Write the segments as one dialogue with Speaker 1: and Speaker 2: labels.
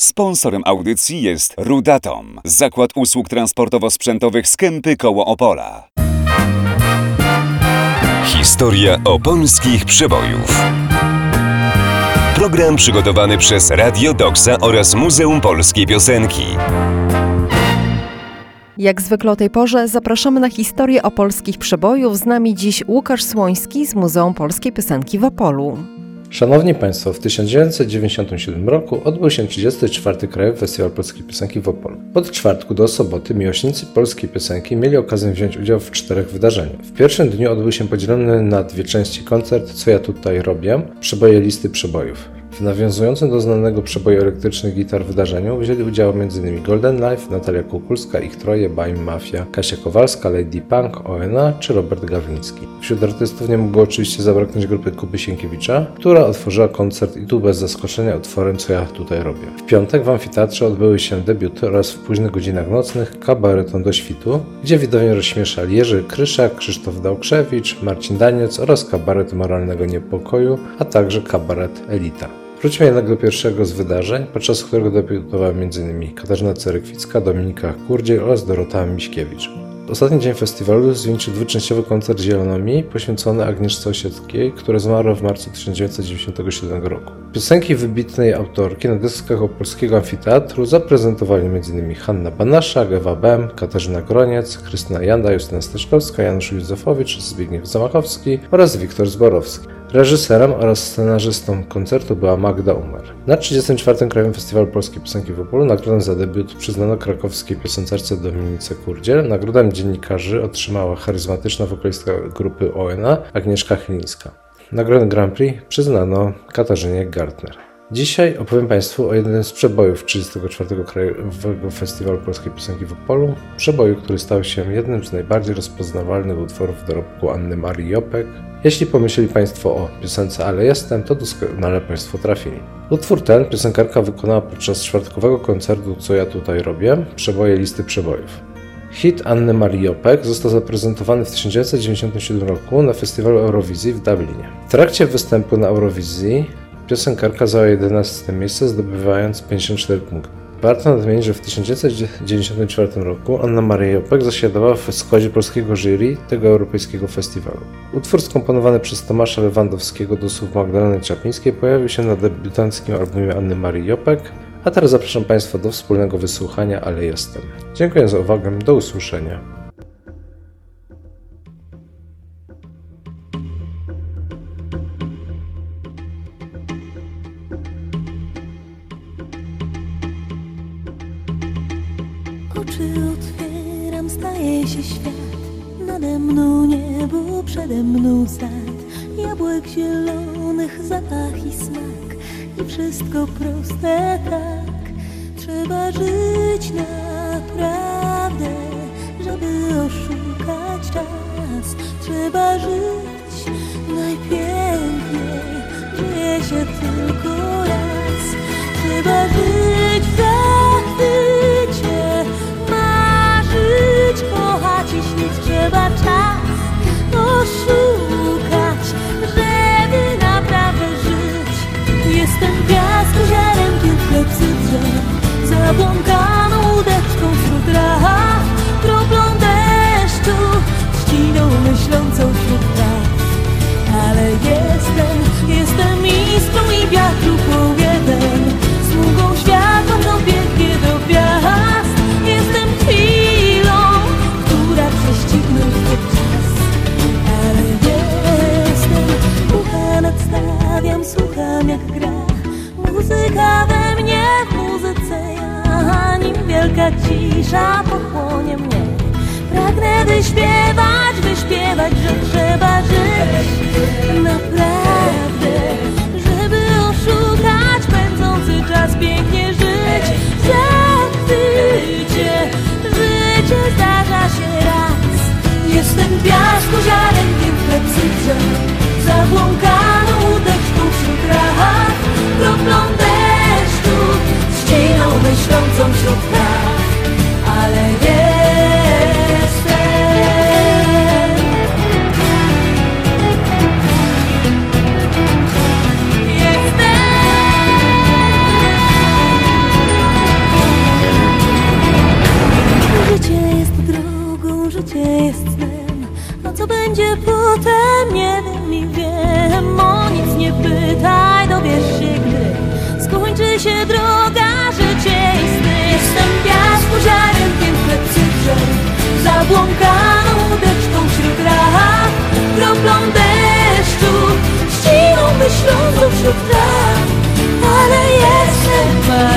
Speaker 1: Sponsorem audycji jest Rudatom, zakład usług transportowo-sprzętowych z Kępy koło Opola. Historia opolskich przebojów. Program przygotowany przez Radio Doksa oraz Muzeum Polskiej Piosenki.
Speaker 2: Jak zwykle o tej porze zapraszamy na historię opolskich przebojów. Z nami dziś Łukasz Słoński z Muzeum Polskiej Piosenki w Opolu.
Speaker 3: Szanowni Państwo, w 1997 roku odbył się 34. Krajowy Festiwal Polskiej Piosenki w Opolu. Od czwartku do soboty miłośnicy polskiej piosenki mieli okazję wziąć udział w 4 wydarzeniach. W pierwszym dniu odbył się podzielony na 2 części koncert Co ja tutaj robię? Przeboje listy przebojów. W nawiązującym do znanego przeboju elektrycznych gitar wydarzeniu wzięli udział m.in. Golden Life, Natalia Kukulska, ich troje, Baim Mafia, Kasia Kowalska, Lady Punk, ONA czy Robert Gawliński. Wśród artystów nie mogło oczywiście zabraknąć grupy Kuby Sienkiewicza, która otworzyła koncert i tu bez zaskoczenia utworem Co ja tutaj robię. W piątek w amfiteatrze odbyły się debiuty oraz w późnych godzinach nocnych kabareton do świtu, gdzie widownię rozśmieszali Jerzy Kryszak, Krzysztof Dałkrzewicz, Marcin Daniec oraz kabaret moralnego niepokoju, a także kabaret Elita. Wróćmy jednak do pierwszego z wydarzeń, podczas którego debiutowała m.in. Katarzyna Cerekwicka, Dominika Kurdziel oraz Dorota Miśkiewicz. Ostatni dzień festiwalu zwieńczył 2-częściowy koncert Zielonomii poświęcony Agnieszce Osieckiej, która zmarła w marcu 1997 roku. Piosenki wybitnej autorki na deskach opolskiego amfiteatru zaprezentowali m.in. Hanna Banaszak, Ewa Bem, Katarzyna Groniec, Krystyna Janda, Justyna Steczkowska, Janusz Józefowicz, Zbigniew Zamachowski oraz Wiktor Zborowski. Reżyserem oraz scenarzystą koncertu była Magda Umer. Na 34. Krajowym Festiwalu Polskiej Piosenki w Opolu nagrodę za debiut przyznano krakowskiej piosenkarce Dominice Kurdziel. Nagrodę dziennikarzy otrzymała charyzmatyczna wokalistka grupy ONA Agnieszka Chylińska. Nagrodę Grand Prix przyznano Katarzynie Gartner. Dzisiaj opowiem Państwu o jednym z przebojów 34. Krajowego Festiwalu Polskiej Piosenki w Opolu. Przeboju, który stał się jednym z najbardziej rozpoznawalnych utworów w dorobku Anny Marii Jopek. Jeśli pomyśleli Państwo o piosence Ale jestem, to doskonale Państwo trafili. Utwór ten piosenkarka wykonała podczas czwartkowego koncertu Co ja tutaj robię? Przeboje listy przebojów. Hit Anny Marii Jopek został zaprezentowany w 1997 roku na festiwalu Eurowizji w Dublinie. W trakcie występu na Eurowizji piosenkarka zajęła 11. miejsce, zdobywając 54 punkty. Warto nadmienić, że w 1994 roku Anna Maria Jopek zasiadała w składzie polskiego jury tego europejskiego festiwalu. Utwór skomponowany przez Tomasza Lewandowskiego do słów Magdaleny Czaplińskiej pojawił się na debiutanckim albumie Anny Marii Jopek, a teraz zapraszam Państwa do wspólnego wysłuchania Ale jestem. Dziękuję za uwagę, do usłyszenia.
Speaker 4: Oczy otwieram, staje się świat, nade mną niebo, przede mną sad, jabłek zielonych, zapach i smak i wszystko proste tak. Trzeba żyć naprawdę, żeby oszukać czas. Trzeba żyć najpiękniej, żyje się tylko raz. Trzeba żyć w zachwycie, kochać i śnić, trzeba czas oszukać, żeby naprawdę żyć. Jestem piaskoziarenkiem w klepsydrze, zabłąkaną łódeczką wśród traw, kroplą deszczu, trzciną myślącą wśród traw. Ale jestem iskrą i wiatru powietem, smugą światła to biegnie do gwiazd. Jestem chwilą, która prześcignąć nie czas. Ale jestem, ucha nadstawiam, słucham jak gra muzyka we mnie, w muzyce ja, nim wielka cisza pochłonie mnie. Pragnę wyśpiewać, że trzeba żyć naprawdę, żeby oszukać pędzący czas, pięknie żyć. Życie zdarza się raz. Jestem piaskoziarenkiem w klepsydrze, zabłąkaną łódeczką wśród traw, kroplą deszczu, trzciną myślącą wśród traw. Ale jestem.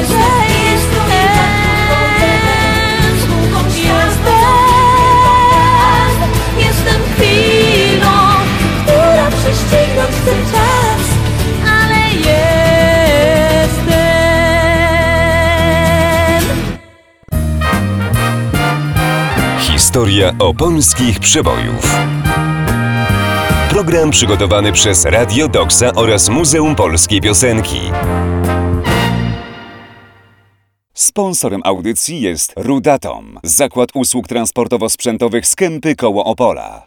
Speaker 4: Jestem chwilą, która prześcignąć chce czas, ale jestem.
Speaker 1: Historia opolskich przebojów. Program przygotowany przez Radio Doksa oraz Muzeum Polskiej Piosenki. Sponsorem audycji jest Rudatom, zakład usług transportowo-sprzętowych z Kępy koło Opola.